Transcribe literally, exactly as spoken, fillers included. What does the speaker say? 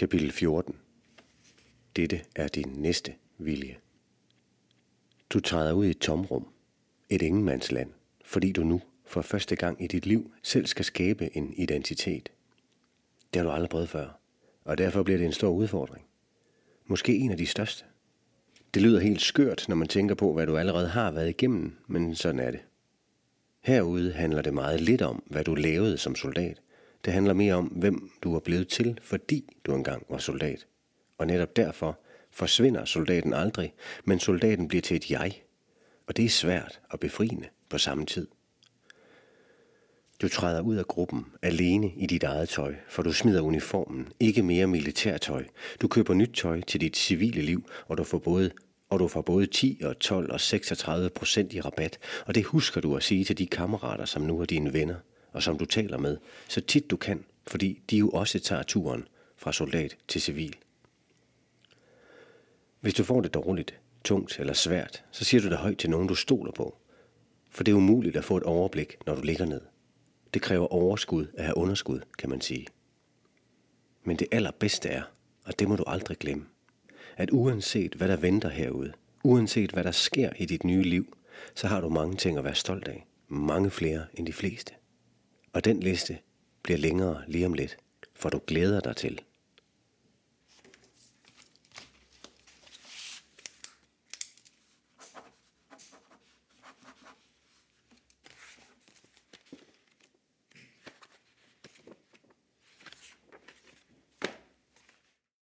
Kapitel fjorten. Dette er din næste vilje. Du træder ud i et tomrum, et ingenmandsland, fordi du nu for første gang i dit liv selv skal skabe en identitet. Det har du aldrig prøvet før, og derfor bliver det en stor udfordring. Måske en af de største. Det lyder helt skørt, når man tænker på, hvad du allerede har været igennem, men sådan er det. Herude handler det meget lidt om, hvad du lavede som soldat. Det handler mere om, hvem du er blevet til, fordi du engang var soldat. Og netop derfor forsvinder soldaten aldrig, men soldaten bliver til et jeg. Og det er svært og befriende på samme tid. Du træder ud af gruppen alene i dit eget tøj, for du smider uniformen, ikke mere militærtøj. Du køber nyt tøj til dit civile liv, og du får både og du får både ti og tolv og seksogtredive procent i rabat. Og det husker du at sige til de kammerater, som nu er dine venner, og som du taler med, så tit du kan, fordi de jo også tager turen fra soldat til civil. Hvis du får det dårligt, tungt eller svært, så siger du det højt til nogen, du stoler på. For det er umuligt at få et overblik, når du ligger ned. Det kræver overskud at have underskud, kan man sige. Men det allerbedste er, og det må du aldrig glemme, at uanset hvad der venter herude, uanset hvad der sker i dit nye liv, så har du mange ting at være stolt af. Mange flere end de fleste. Og den liste bliver længere lige om lidt, for du glæder dig til